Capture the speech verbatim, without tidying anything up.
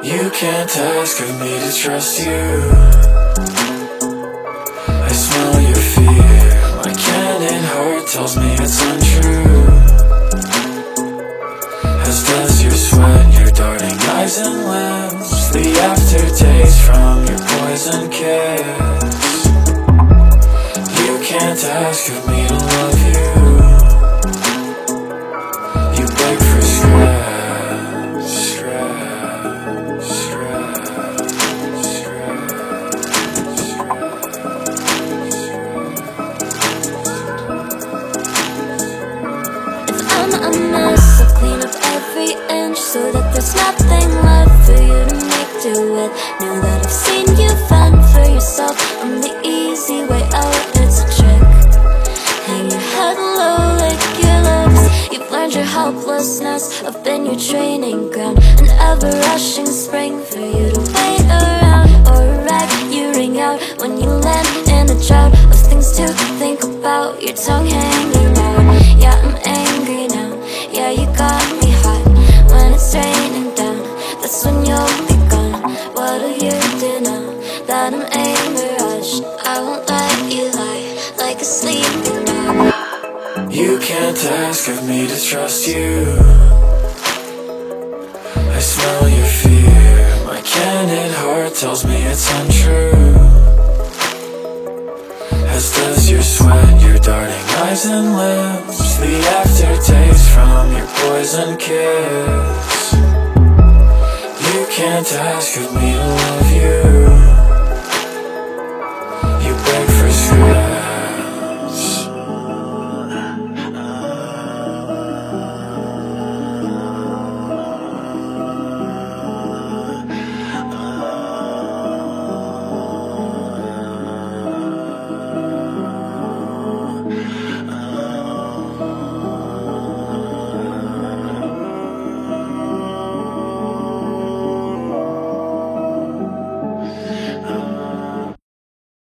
You can't ask of me to trust you. I smell your fear. My cannon heart tells me it's untrue. As does your sweat, your darting eyes and lips, the aftertaste from your poison kiss. You can't ask of me to love you. You beg for scraps, scraps, scraps, If I'm a mess, I'll clean up every inch so that there's nothing left for you to make do with. Now that I've seen you fend for yourself, I'm the easy way out, it's a trick. Hang your head low, lick your lips. You've learned your helplessness, I've been your training ground. An ever-rushing spring for you to wait around, or a rag you ring out when you land in a drought of things to think about. Your tongue hanging out, yeah, I'm angry now. Yeah, you got me hot when it's raining down. That's when you'll be gone. What'll you do now that I'm anger rushed? I won't let you lie like a sleeping dog. You can't ask of me to trust you. I smell your fear. My candid heart tells me it's untrue. As does your sweat, your darting eyes and lips, the aftertaste from your poison kiss. You can't ask of me to love you. You beg for scraps.